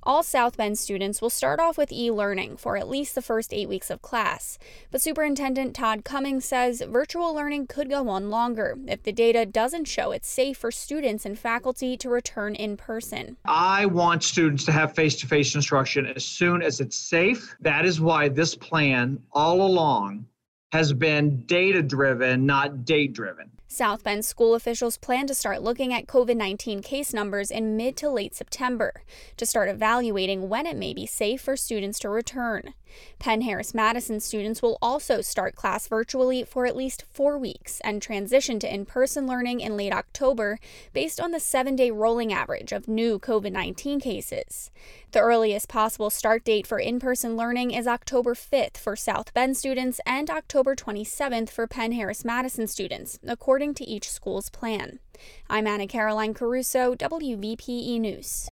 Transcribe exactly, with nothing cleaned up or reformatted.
All South Bend students will start off with e-learning for at least the first eight weeks of class, but Superintendent Todd Cummings says virtual learning could go on longer if the data doesn't show it's safe for students and faculty to return in person. I want students to have face-to-face instruction as soon as it's safe. That is why this plan all along has been data-driven, not date-driven. South Bend school officials plan to start looking at COVID nineteen case numbers in mid to late September to start evaluating when it may be safe for students to return. Penn Harris Madison students will also start class virtually for at least four weeks and transition to in-person learning in late October based on the seven-day rolling average of new COVID nineteen cases. The earliest possible start date for in-person learning is October fifth for South Bend students and October twenty-seventh for Penn Harris Madison students, according to each school's plan. I'm Anna Caroline Caruso, W V P E News.